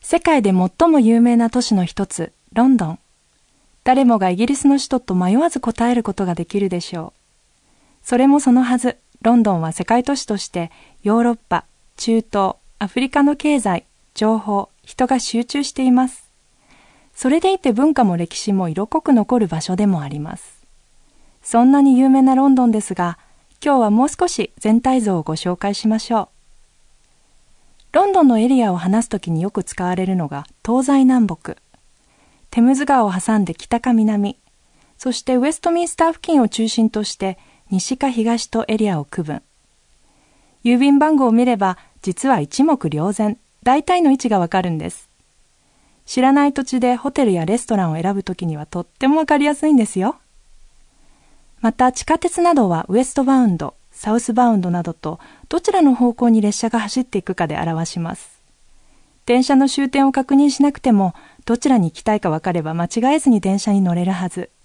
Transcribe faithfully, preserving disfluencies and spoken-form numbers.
世界で最も有名な都市の一つ、ロンドン。誰もがイギリスの首都と迷わず答えることができるでしょう。それもそのはず、ロンドンは世界都市としてヨーロッパ、中東、アフリカの経済、情報、人が集中しています。それでいて文化も歴史も色濃く残る場所でもあります。そんなに有名なロンドンですが、今日はもう少し全体像をご紹介しましょう。ロンドンのエリアを話すときによく使われるのが東西南北。テムズ川を挟んで北か南、そしてウェストミンスター付近を中心として西か東とエリアを区分。郵便番号を見れば実は一目瞭然、大体の位置がわかるんです。知らない土地でホテルやレストランを選ぶときにはとってもわかりやすいんですよ。また地下鉄などはウエストバウンド、サウスバウンドなどとどちらの方向に列車が走っていくかで表します。電車の終点を確認しなくてもどちらに行きたいか分かれば間違えずに電車に乗れるはず。